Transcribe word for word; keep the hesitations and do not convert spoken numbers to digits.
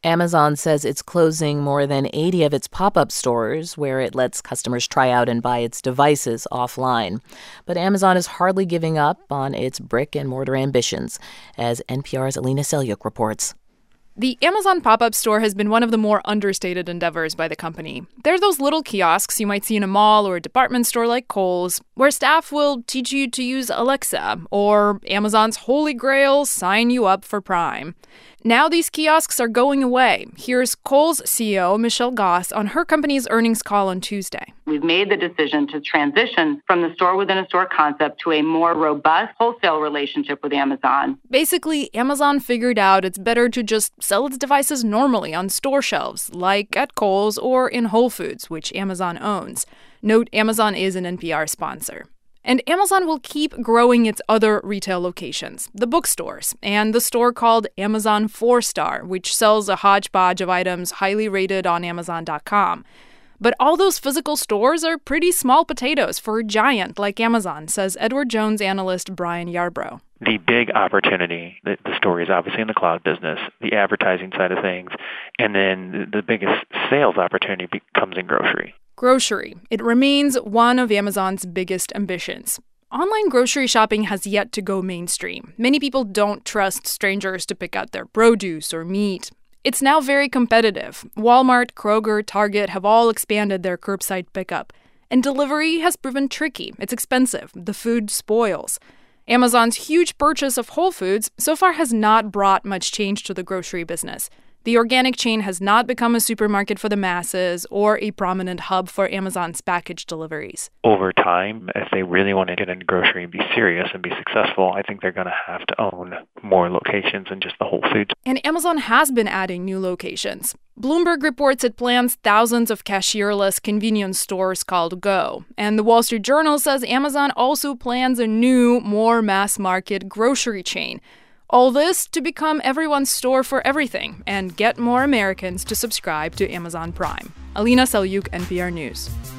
Amazon says it's closing more than eighty of its pop-up stores where it lets customers try out and buy its devices offline. But Amazon is hardly giving up on its brick-and-mortar ambitions, as N P R's Alina Selyuk reports. The Amazon pop-up store has been one of the more understated endeavors by the company. They're those little kiosks you might see in a mall or a department store like Kohl's, where staff will teach you to use Alexa, or Amazon's holy grail, sign you up for Prime. Now these kiosks are going away. Here's Kohl's C E O Michelle Goss on her company's earnings call on Tuesday. We've made the decision to transition from the store-within-a-store concept to a more robust wholesale relationship with Amazon. Basically, Amazon figured out it's better to just sell its devices normally on store shelves, like at Kohl's or in Whole Foods, which Amazon owns. Note, Amazon is an N P R sponsor. And Amazon will keep growing its other retail locations, the bookstores, and the store called Amazon four star, which sells a hodgepodge of items highly rated on Amazon dot com. But all those physical stores are pretty small potatoes for a giant like Amazon, says Edward Jones analyst Brian Yarbrough. The big opportunity, the, the story is obviously in the cloud business, the advertising side of things, and then the biggest sales opportunity comes in grocery. Grocery. It remains one of Amazon's biggest ambitions. Online grocery shopping has yet to go mainstream. Many people don't trust strangers to pick out their produce or meat. It's now very competitive. Walmart, Kroger, Target have all expanded their curbside pickup. And delivery has proven tricky. It's expensive. The food spoils. Amazon's huge purchase of Whole Foods so far has not brought much change to the grocery business. The organic chain has not become a supermarket for the masses or a prominent hub for Amazon's package deliveries. Over time, if they really want to get into grocery and be serious and be successful, I think they're going to have to own more locations than just the Whole Foods. And Amazon has been adding new locations. Bloomberg reports it plans thousands of cashierless convenience stores called Go. And the Wall Street Journal says Amazon also plans a new, more mass-market grocery chain. All this to become everyone's store for everything and get more Americans to subscribe to Amazon Prime. Alina Selyuk, N P R News.